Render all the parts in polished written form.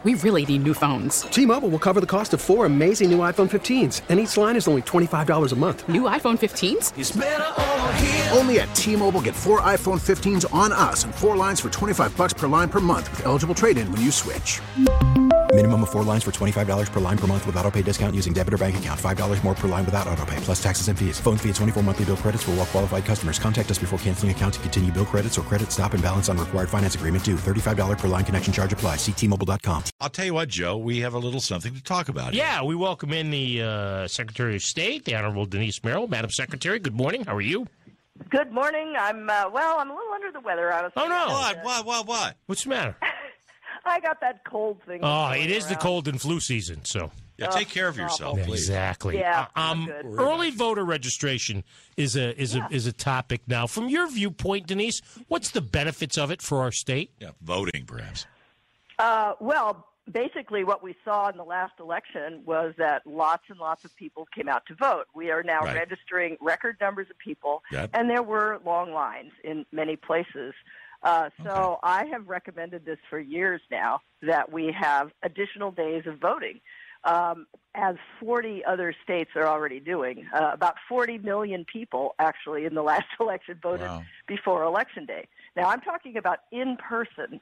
We really need new phones. T-Mobile will cover the cost of 4 amazing new iPhone 15s, and each line is only $25 a month. New iPhone 15s? It's better over here. Only at T-Mobile, get 4 iPhone 15s on us and 4 lines for $25 per line per month with eligible trade-in when you switch. Minimum of 4 lines for $25 per line per month with autopay discount using debit or bank account. $5 more per line without autopay, plus taxes and fees. Phone fee at 24 monthly bill credits for well-qualified customers. Contact us before canceling account to continue bill credits or credit stop and balance on required finance agreement due. $35 per line connection charge applies. See T-Mobile.com. I'll tell you what, Joe, we have a little something to talk about here. Yeah, we welcome in the Secretary of State, the Honorable Denise Merrill. Madam Secretary, good morning. How are you? Good morning. I'm a little under the weather, honestly. Oh, no. What? What's the matter? I got that cold thing. Oh, it is the cold and flu season, so. Yeah, take care of yourself, please. Exactly. Yeah, early voter registration is a topic now. From your viewpoint, Denise, what's the benefits of it for our state? Yeah, voting, perhaps. Well, basically what we saw in the last election was that lots and lots of people came out to vote. We are now registering record numbers of people, and there were long lines in many places. So I have recommended this for years now, that we have additional days of voting, as 40 other states are already doing. About 40 million people actually in the last election voted before Election Day. Now I'm talking about in-person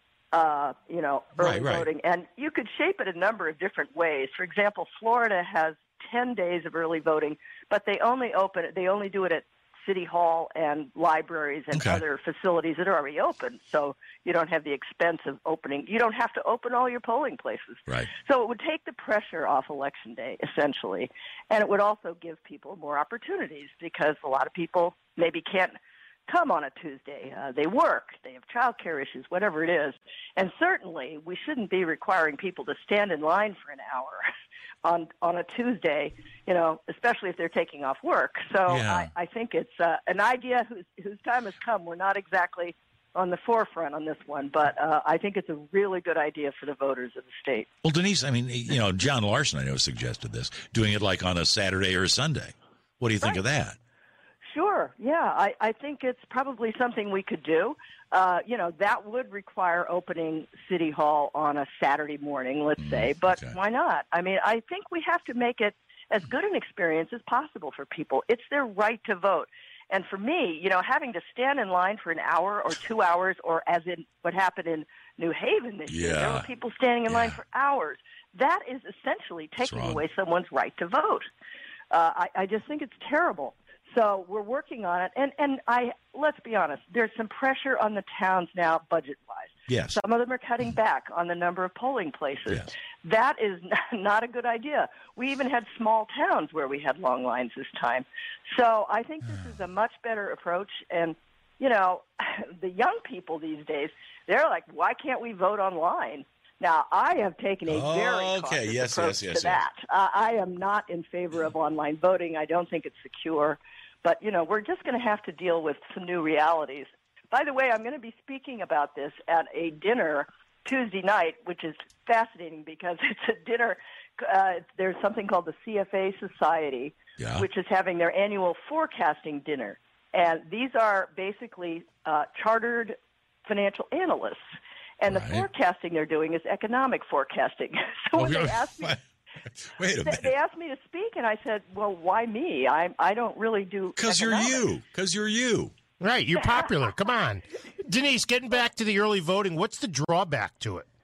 early voting. And you could shape it a number of different ways. For example, Florida has 10 days of early voting, but they only do it at City Hall and libraries and other facilities that are already open. So you don't have the expense of opening. You don't have to open all your polling places. Right. So it would take the pressure off Election Day, essentially. And it would also give people more opportunities, because a lot of people maybe can't come on a Tuesday. They work, they have child care issues, whatever it is. And certainly we shouldn't be requiring people to stand in line for an hour on a Tuesday, especially if they're taking off work. So I think it's an idea whose time has come. We're not exactly on the forefront on this one, but I think it's a really good idea for the voters of the state. Well, Denise, I mean, John Larson, I know, suggested this, doing it like on a Saturday or a Sunday. What do you think of that? Sure. Yeah, I think it's probably something we could do. That would require opening City Hall on a Saturday morning, let's say, but why not? I mean, I think we have to make it as good an experience as possible for people. It's their right to vote. And for me, having to stand in line for an hour or 2 hours, or as in what happened in New Haven this year, there were people standing in line for hours. That is essentially taking away someone's right to vote. I just think it's terrible. So we're working on it, and let's be honest, there's some pressure on the towns now budget-wise. Yes. Some of them are cutting back on the number of polling places. Yes. That is not a good idea. We even had small towns where we had long lines this time. So I think this is a much better approach, and, the young people these days, they're like, why can't we vote online? Now, I have taken a very cautious approach to that. I am not in favor of online voting. I don't think it's secure. But, we're just going to have to deal with some new realities. By the way, I'm going to be speaking about this at a dinner Tuesday night, which is fascinating because it's a dinner. There's something called the CFA Society, which is having their annual forecasting dinner. And these are basically chartered financial analysts. And the forecasting they're doing is economic forecasting. So when they asked me... Wait a minute. They asked me to speak, and I said, well, why me? I don't really do Because you're you. Right, you're popular. Come on. Denise, getting back to the early voting, what's the drawback to it?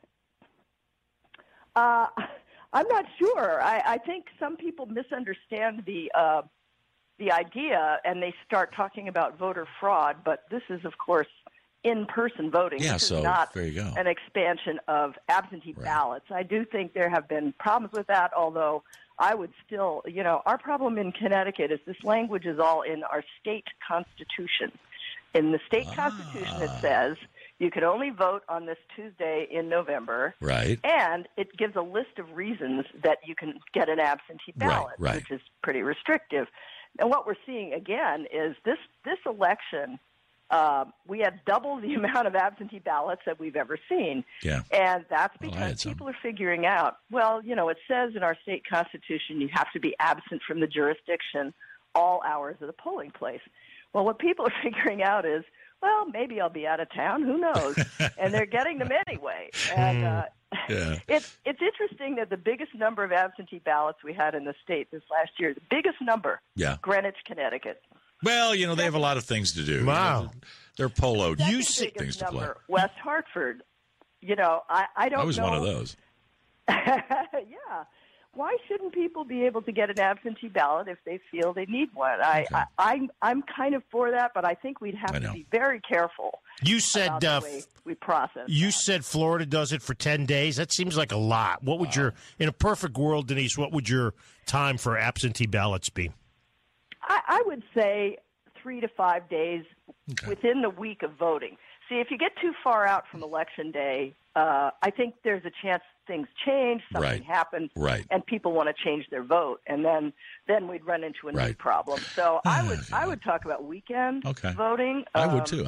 I'm not sure. I think some people misunderstand the idea, and they start talking about voter fraud, but this is, of course, in-person voting. Yeah, this so is not there you go. an expansion of absentee ballots. I do think there have been problems with that, although I would still, our problem in Connecticut is this language is all in our state constitution. In the state constitution, it says you can only vote on this Tuesday in November. Right. And it gives a list of reasons that you can get an absentee ballot, which is pretty restrictive. And what we're seeing, again, is this election, we had double the amount of absentee ballots that we've ever seen. Yeah. And that's because people are figuring out, it says in our state constitution you have to be absent from the jurisdiction all hours of the polling place. Well, what people are figuring out is, well, maybe I'll be out of town. Who knows? And they're getting them anyway. And Yeah. It's interesting that the biggest number of absentee ballots we had in the state this last year, the biggest number, Greenwich, Connecticut. Well, they have a lot of things to do. Wow. They're polo. You see things to play. West Hartford. I don't know. I was one of those. Yeah. Why shouldn't people be able to get an absentee ballot if they feel they need one? I'm kind of for that, but I think we'd have to be very careful. You said about the way we process. You said Florida does it for 10 days. That seems like a lot. What would in a perfect world, Denise? What would your time for absentee ballots be? I would say 3 to 5 days within the week of voting. See, if you get too far out from Election Day, I think there's a chance things change, something happens, and people want to change their vote, and then we'd run into a new problem. So I would talk about weekend voting. I would too.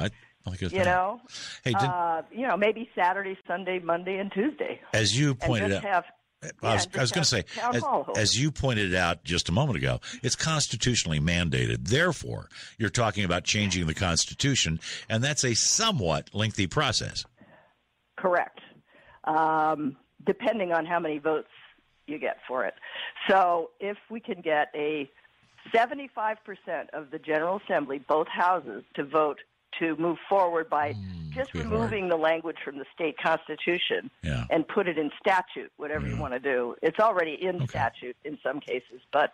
Maybe Saturday, Sunday, Monday, and Tuesday. As you pointed out. I was going to say, as you pointed out just a moment ago, it's constitutionally mandated. Therefore, you're talking about changing the Constitution, and that's a somewhat lengthy process. Correct. Depending on how many votes you get for it. So if we can get a 75% of the General Assembly, both houses, to vote to move forward by just removing the language from the state constitution and put it in statute, whatever you want to do. It's already in statute in some cases, but,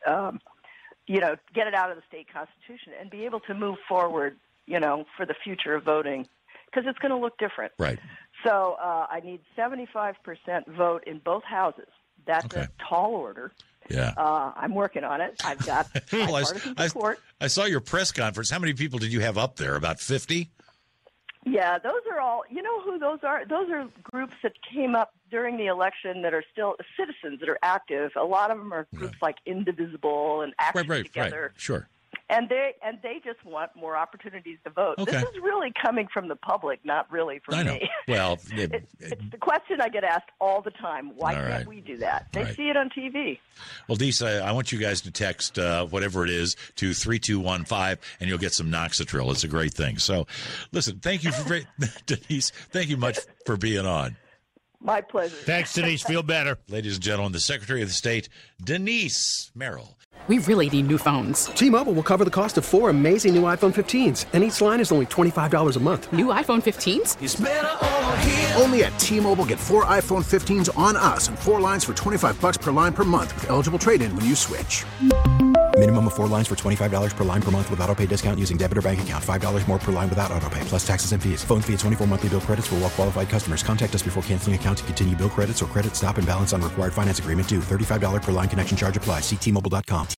get it out of the state constitution and be able to move forward, for the future of voting, because it's going to look different. Right. So I need 75% vote in both houses. That's a tall order. Yeah. I'm working on it. I've got bipartisan support. I saw your press conference. How many people did you have up there? About 50? Yeah, those are all, who those are? Those are groups that came up during the election that are still citizens that are active. A lot of them are groups like Indivisible and Action Together. Right. Sure. And they just want more opportunities to vote. Okay. This is really coming from the public, not really from me. Well, it's the question I get asked all the time. Why can't we do that? They see it on TV. Well, Denise, I want you guys to text whatever it is to 3215, and you'll get some Noxatril. It's a great thing. So, listen, thank you, Denise. Thank you much for being on. My pleasure. Thanks, Denise. Feel better. Ladies and gentlemen, the Secretary of the State, Denise Merrill. We really need new phones. T-Mobile will cover the cost of 4 amazing new iPhone 15s, and each line is only $25 a month. New iPhone 15s? It's better over here. Only at T-Mobile, get 4 iPhone 15s on us and 4 lines for $25 per line per month with eligible trade-in when you switch. Minimum of 4 lines for $25 per line per month with autopay discount using debit or bank account. $5 more per line without autopay, plus taxes and fees. Phone fee at 24 monthly bill credits for well-qualified customers. Contact us before canceling account to continue bill credits or credit stop and balance on required finance agreement due. $35 per line connection charge applies. See T-Mobile.com.